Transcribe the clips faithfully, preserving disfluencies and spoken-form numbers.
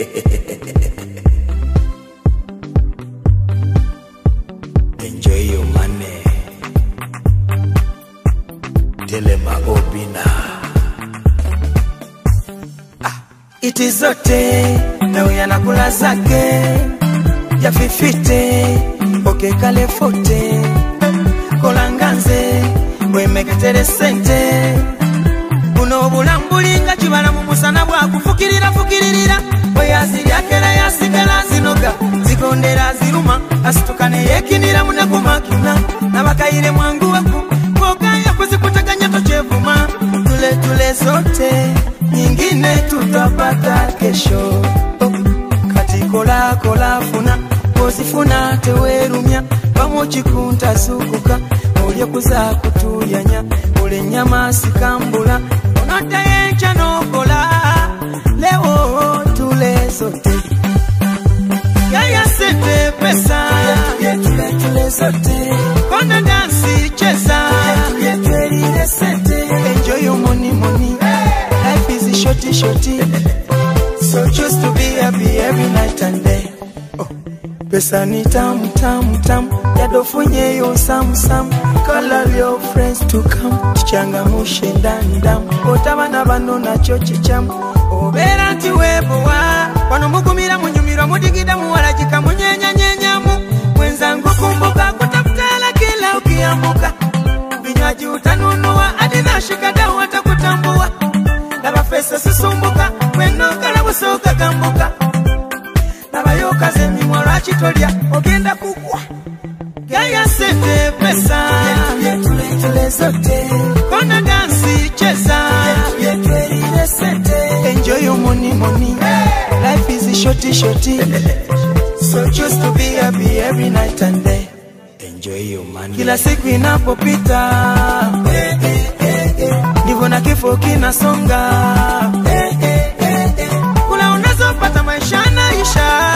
Enjoy your money. Telema Obina. Ah, it is okay. Na uyanakula zake ya fifite oke kale fote kolanganze wemeketere sente buno bulambulinga kibala mu musana bwa kufukirira fukirira oyaziri akera yasigala zinoga zikondera ziruma asitukane yekinira munakumakina nabakayire mwangu waku kokaya kuzikutakanya tochevuma tule tule zote nyingine tutapata kesho. Kola kola funa kozifuna tewerumya bamuchikunta sukuka olye kuza kutuyanya ole nyama sikambula onota yencha nokola leo tule zote yaya sete pesa tule tule zote kona dansi cheza tule sete enjoy your money money life is shorty shorty. So choose to be happy every night and day. Oh, pesa ni tam tam tam yadofunye yo sam sam. Call all your friends to come chichanga mushe ndani dam otabana bano na chochi cham obera nti webowa wano mukumira munyumira mudigida muwala jika munyenya nyenyamu mwenzangu kumbuka kutafutala kila ukiambuka vinywaji utanunua adina shikada watakutambua laba fesa susumbuka weno kala busoka kambuka laba yoka zemi mwala chitolya ogenda kukwa gaya sete pesa tule tule zote kona dansi cheza tule sete enjoy your money money life is shorty shorty. So choose to be happy every night and day. Enjoy your money. Kila siku inapopita ndivyo na kifo kinasonga. Kula unazopata maisha naisha.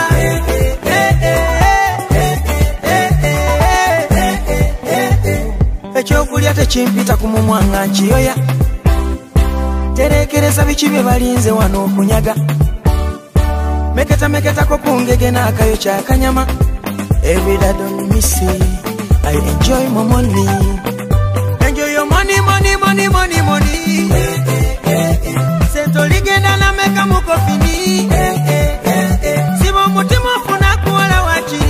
Echo kulia techimpita kumumwanga nchiyoya. Terekereza bichibye balinze wano kunyaga. Meketa meketa ko kungege na akayo cha kanyama. Every day don't miss it. I enjoy my money. Enjoy your money, money, money, money, money. Sento ligenda na meka mukofini. Simo mutima funa kuwala wachi.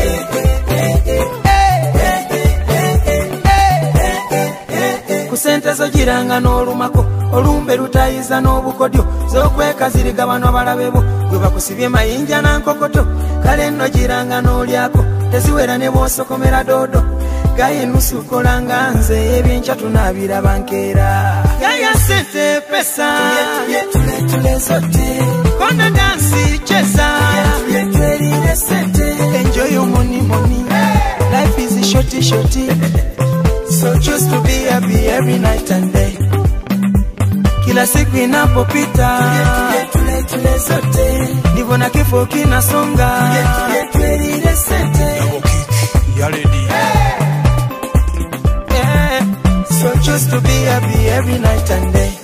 Kusente zo jiranga n'olumako. Olumbe lutayiza n'obukodyo. Zokweka ziriga bano balabebo. Gwe bakusibye mayinja na nkokoto. Kale nno jiranga n'olyako. Teziwera ne bwosokomera dodo. Gaye nusu kolanga nze ebyencha tunabira bankera. Gaya sente pesa tule tule tule zote. Kona dansi cheza tule tule sente. Enjoy your money money. Life is shorty shorty. So choose to be happy every night and day. Kila siku inapopita tule tule zote ndivyo na kifo kinasonga. Tule tule sente ya lady. So choose to be happy every night and day.